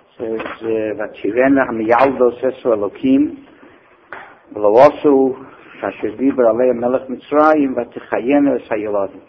says, Vatirena hamiyaldos esu Elokim, v'loasu kasher diber alei melech Mitzrayim, v'tichayena es hayeladim.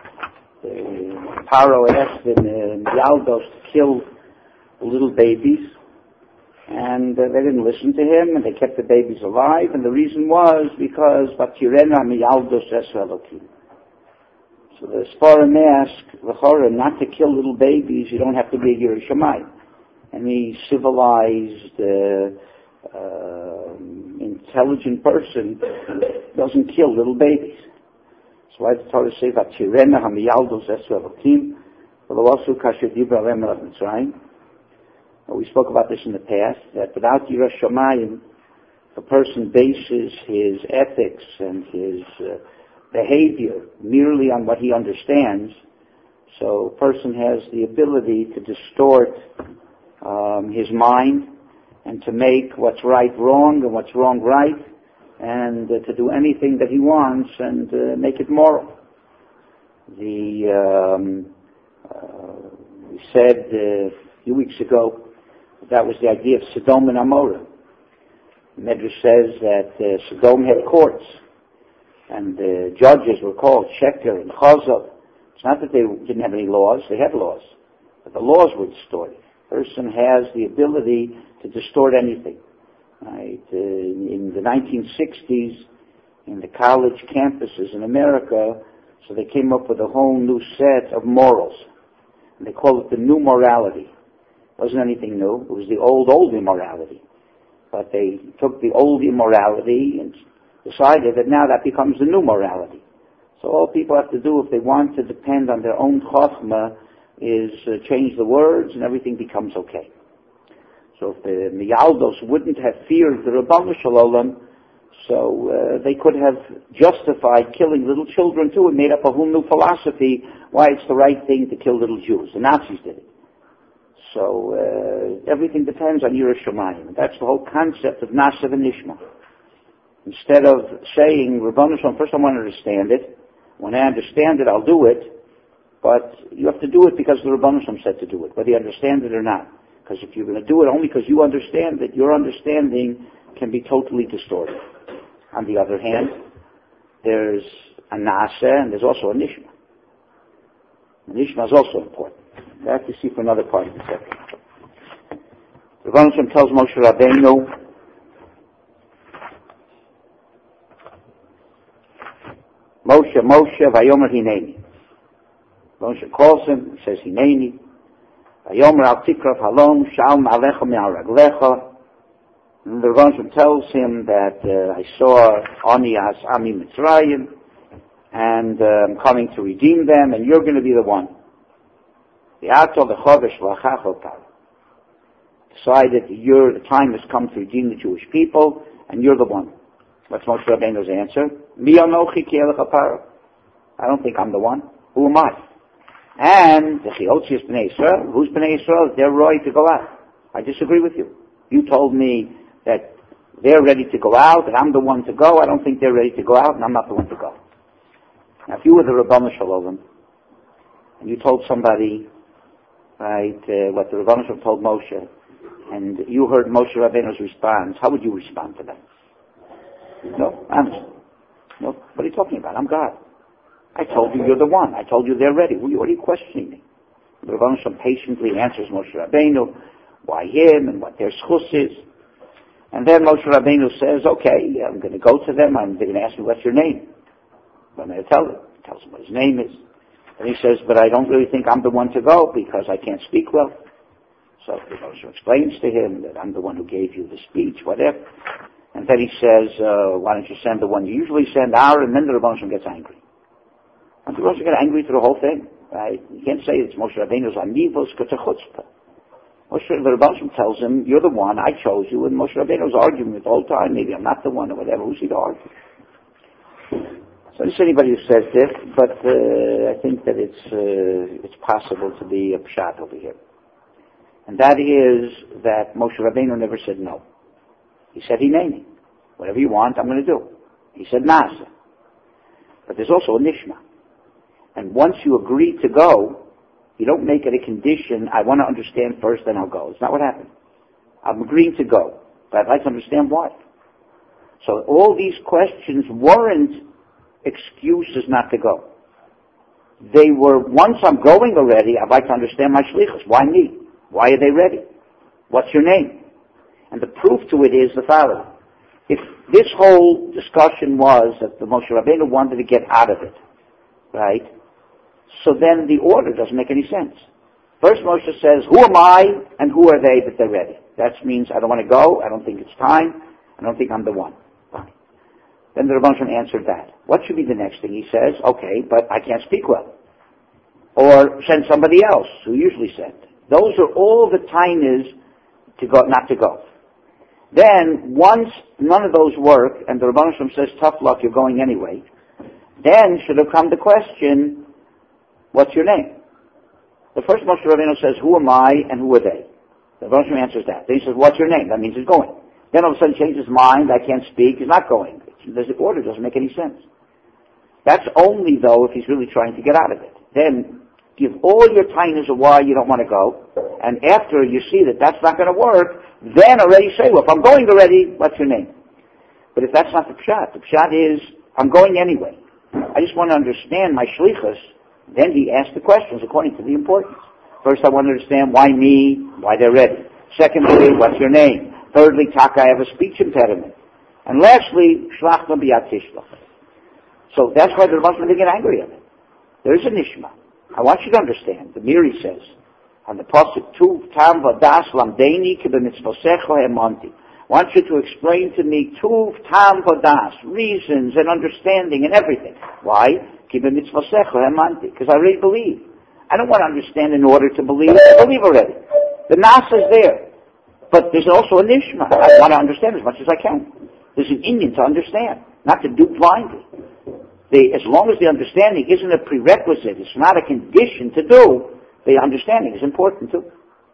Paro asked the Miyaldos to kill the little babies, and they didn't listen to him, and they kept the babies alive, and the reason was because Vatirena hamiyaldos esu Elokim. So the Sfarim ask the Chorah not to kill little babies. You don't have to be a Yirei Shamayim. Any civilized, intelligent person doesn't kill little babies. So why does the Torah say that Tirena hamiyaldos esu Elokim, v'loasu kasher dibra alei melech Mitzrayim? We spoke about this in the past, that without Yirei Shamayim, the person bases his ethics and his behavior merely on what he understands. So a person has the ability to distort his mind and to make what's right wrong and what's wrong right, and to do anything that he wants and make it moral. We said a few weeks ago that was the idea of Sodom and Amorah. Medrash says that Sodom had courts, and the judges were called Sheker and Chazal. It's not that they didn't have any laws; they had laws, but the laws were distorted. A person has the ability to distort anything. Right? In the 1960s, in the college campuses in America, so they came up with a whole new set of morals, and they call it the new morality. It wasn't anything new; it was the old immorality. But they took the old immorality and decided that now that becomes the new morality. So all people have to do, if they want to depend on their own chokhmah, is change the words and everything becomes okay. So if the Miyaldos wouldn't have feared the Rabbanu Shalom, so they could have justified killing little children too and made up a whole new philosophy why it's the right thing to kill little Jews. The Nazis did it. So everything depends on Yirei Shamayim. That's the whole concept of Nasav and Nishma. Instead of saying, Rabbanu Shalom, first I want to understand it. When I understand it, I'll do it. But you have to do it because the Rabbanu Shalom said to do it, whether you understand it or not. Because if you're going to do it only because you understand it, your understanding can be totally distorted. On the other hand, there's a Nasa and there's also a Nishma. The Nishma is also important. We have to see for another part of the section. The Rabbanu Shalom tells Moshe Rabbeinu, Moshe, Vayomer Hineni. Moshe calls him, says Hineni. Vayomer al tikrav halom, shalom alecha me'al raglecha. And the Rabbanu tells him that I saw Onias Ami Mitzrayim, and I'm coming to redeem them, and you're going to be the one. Decided that the time has come to redeem the Jewish people, and you're the one. What's Moshe Rabbeinu's answer? I don't think I'm the one. Who am I? And the Chiotzias B'nai Yisrael, who's B'nai Yisrael? They're ready to go out. I disagree with you. You told me that they're ready to go out, and I'm the one to go. I don't think they're ready to go out, and I'm not the one to go. Now, if you were the Rabbanu Shalom, and you told somebody, right, what the Rabbanu Shalom told Moshe, and you heard Moshe Rabbeinu's response, how would you respond to that? No, honest. No, what are you talking about? I'm God. I told you you're the one. I told you they're ready. What are you questioning me? The Rabbanu Shalom patiently answers Moshe Rabbeinu why him and what their schus is. And then Moshe Rabbeinu says, okay, I'm going to go to them. They're going to ask me, what's your name? I'm going to tell them. He tells them what his name is. And he says, but I don't really think I'm the one to go because I can't speak well. So the Moshe explains to him that I'm the one who gave you the speech, whatever. And then he says, why don't you send the one you usually send, and then the Rabbanu Shalom gets angry. And the Rabbanu Shalom gets angry through the whole thing. Right? You can't say it's Moshe Rabbeinu's amivos k'techutzpah. The Rabbanu Shalom tells him, you're the one, I chose you, and Moshe Rabbeinu's arguing with the whole time, maybe I'm not the one or whatever, who's he to argue? So I don't see anybody who says this, but I think that it's possible to be a pshat over here. And that is that Moshe Rabbeinu never said no. He said, Hineni. Whatever you want, I'm going to do. He said, Nasa. But there's also a Nishma. And once you agree to go, You don't make it a condition, I want to understand first, then I'll go. It's not what happened. I'm agreeing to go, but I'd like to understand why. So all these questions weren't excuses not to go. They were, once I'm going already, I'd like to understand my shlichus. Why me? Why are they ready? What's your name? And the proof to it is the following. If this whole discussion was that the Moshe Rabbeinu wanted to get out of it, right? So then the order doesn't make any sense. First Moshe says, who am I and who are they that they're ready? That means I don't want to go, I don't think it's time, I don't think I'm the one. Fine. Then the Rebbe Shem answered that. What should be the next thing? He says, okay, but I can't speak well. Or send somebody else who usually sent. Those are all the tainas to go, not to go. Then, once none of those work, and the Rebbe Shem says, tough luck, you're going anyway, then should have come the question, what's your name? The first Moshe Rabbeinu says, who am I and who are they? The Rebbe Shem answers that. Then he says, what's your name? That means he's going. Then all of a sudden changes his mind, I can't speak, he's not going. The order doesn't make any sense. That's only, though, if he's really trying to get out of it. Then, give all your tainas of why you don't want to go, and after you see that that's not going to work, then already say, well, if I'm going already, what's your name? But if that's not the pshat is, I'm going anyway. I just want to understand my shlichus. Then he asks the questions according to the importance. First, I want to understand why me, why they're ready. Secondly, what's your name? Thirdly, taka, I have a speech impediment. And lastly, shlach no biyat tishlach. So that's why the Rebbe didn't get angry at it. There is an ishma. I want you to understand. The Miri says, on the pasuk, Tuv tam vadas lamdeini ki b'mitzvosecha hemanti. I want you to explain to me Tuv tam vadas, reasons and understanding and everything. Why? Ki b'mitzvosecha hemanti. Because I really believe. I don't want to understand in order to believe. I believe already. The nas is there. But there's also an ishma. I want to understand as much as I can. There's an Indian to understand, not to do blindly. As long as the understanding isn't a prerequisite, it's not a condition to do, the understanding is important too.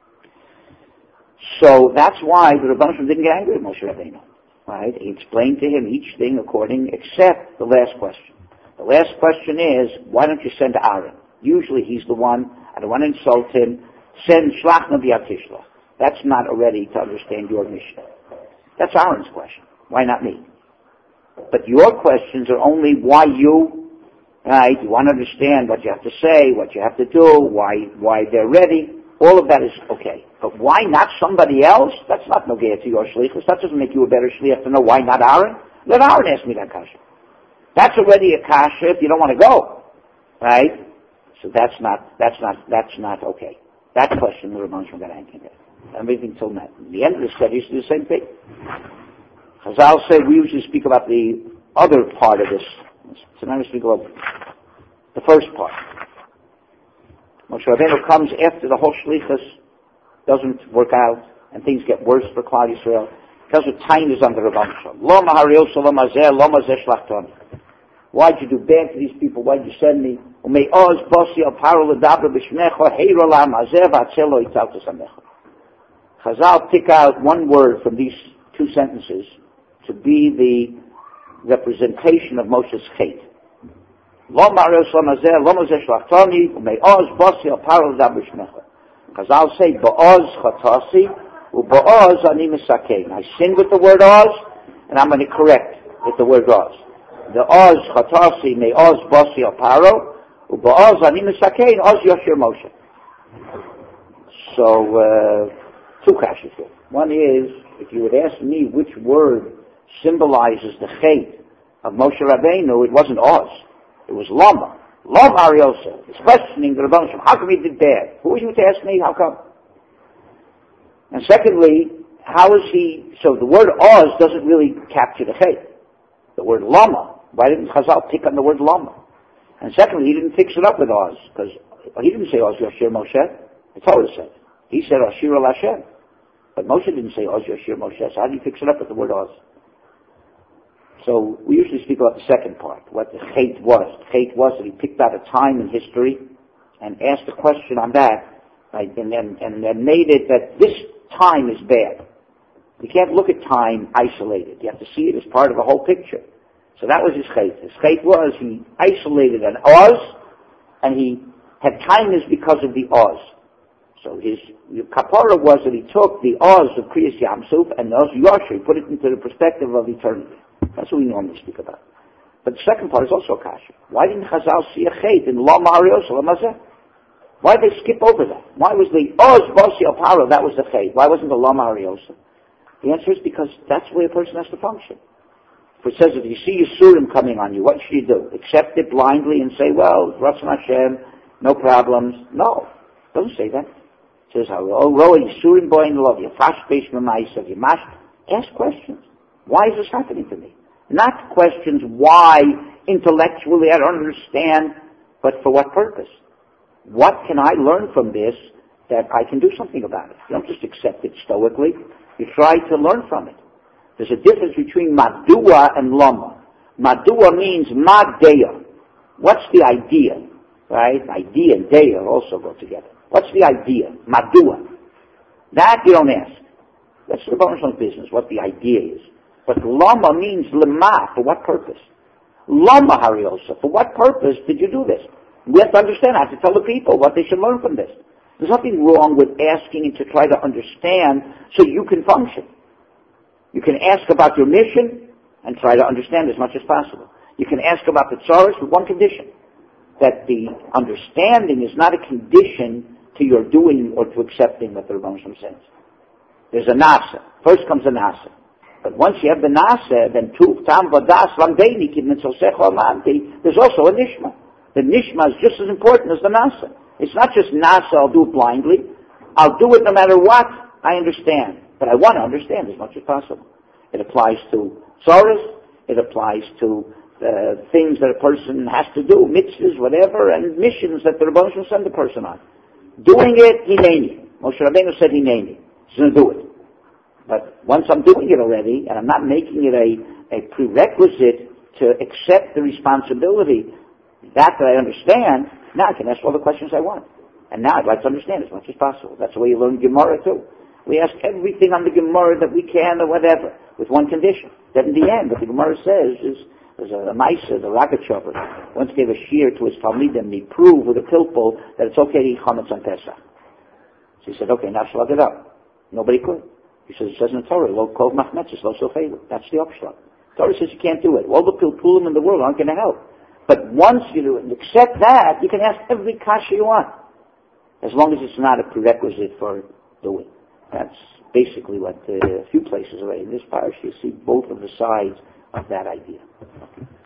So that's why the Rebbe Shem didn't get angry at Moshe Rabbeinu. Right? He explained to him each thing according, except the last question. The last question is, why don't you send Aaron? Usually he's the one, I don't want to insult him, send Shlach no biyat tishlach. That's not already to understand your mission. That's Aaron's question. Why not me? But your questions are only why you, right? You want to understand what you have to say, what you have to do, why they're ready. All of that is okay. But why not somebody else? That's not nogea to your shlichus. That doesn't make you a better shliach to know why not Aaron. Let Aaron ask me that kasha. That's already a kasha if you don't want to go, right? So that's not okay. That question the Rebbe Shem got angry at. Everything till now. In the end of the study is the same thing. Chazal say we usually speak about the other part of this. Tonight we speak about the first part. Moshe Rabbeinu comes after the whole shlichus doesn't work out and things get worse for Klal Yisrael. Because of time is under Rebbe Shem. Loma hariyos loma zeh loma zeh shlachtoni. Why'd you do bad to these people? Why'd you send me? Umei oz bosi al paro ledabra b'shmecha heiro lam hazeh v'atzel lo yitzal tesamecha. Chazal pick out one word from these two sentences to be the representation of Moshe's chait. Lo ma'arel shlamazeh, lo mazeh shlachtoni, u'me'oz bosi al paro ledabra b'shmecha. Chazal say, ba'oz chatasi, u'ba'oz ani misakein. I sin with the word oz, and I'm going to correct with the word oz. The oz chatasi, me'oz bosi al paro, u'ba'oz ani misakein, oz yoshir Moshe. So, two kashas here. One is, if you would ask me which word symbolizes the chait of Moshe Rabbeinu, it wasn't oz. It was lama. Lama Ariosa. It's questioning the Rebbe Shem. How come he did bad? Who was you to ask me? How come? And secondly, how is he... So the word oz doesn't really capture the chait. The word lama. Why didn't Chazal pick on the word lama? And secondly, he didn't fix it up with oz. Because he didn't say oz Yoshir Moshe. The Torah said. He said Ashir al Hashem. But Moshe didn't say oz Yoshir Moshe. So how do you fix it up with the word oz? So we usually speak about the second part, what the chait was. The chait was that he picked out a time in history and asked a question on that, right, and then made it that this time is bad. You can't look at time isolated. You have to see it as part of a whole picture. So that was his chait. His chait was he isolated an oz, and he had kindness because of the Oz. So his kapara was that he took the Oz of Kriyas Yamsuf and the Oz Yosher, he put it into the perspective of eternity. That's what we normally speak about. But the second part is also kasha. Why didn't Chazal see a chait in Lo Marios Lamazeh? Why did they skip over that? Why was the Oz Bosi al Paro, that was the chait? Why wasn't the Lo Marios? The answer is because that's the way a person has to function. If it says if you see Yisurim coming on you, what should you do? Accept it blindly and say, well, Ratzon Hashem, no problems. No, doesn't say that. It says, Yisurim boy in love, you fash besh memaisa, you mash. Ask questions. Why is this happening to me? Not questions why intellectually I don't understand, but for what purpose? What can I learn from this that I can do something about it? You don't just accept it stoically. You try to learn from it. There's a difference between madua and lama. Madua means madeya. What's the idea? Right? Idea and deya also go together. What's the idea? Madua. That you don't ask. That's the Rebbeinu business, what the idea is. But lama means lema, for what purpose? Lama hariosa, for what purpose did you do this? We have to understand, I have to tell the people what they should learn from this. There's nothing wrong with asking to try to understand so you can function. You can ask about your mission and try to understand as much as possible. You can ask about the tzaras with one condition, that the understanding is not a condition to your doing or to accepting what the Rebbeinu says. There's a nasa. First comes a nasa. But once you have the nasa, then there's also a nishma. The nishma is just as important as the nasa. It's not just nasa, I'll do it blindly. I'll do it no matter what. I understand. But I want to understand as much as possible. It applies to tzaras. It applies to things that a person has to do, mitzvahs, whatever, and missions that the Rebbeinu will send the person on. Doing it, hineni. Moshe Rabbeinu said hineni. He's going to do it. But once I'm doing it already, and I'm not making it a prerequisite to accept the responsibility that I understand, now I can ask all the questions I want. And now I'd like to understand as much as possible. That's the way you learn Gemara too. We ask everything on the Gemara that we can or whatever, with one condition. That in the end, what the Gemara says is, there's a Maisa, the Ragachover, once gave a shear to his Talmidim, he proved with a pilpul that it's okay to eat chametz on Pesach. So he said, okay, now slug it up. Nobody could. He says, it says in the Torah, lo kol machmetzes, lo sofelu. That's the upshot. The Torah says you can't do it. All the pilpulim in the world aren't going to help. But once you accept that, you can ask every kasha you want, as long as it's not a prerequisite for doing. That's basically what a few places already in this parish you see both of the sides of that idea.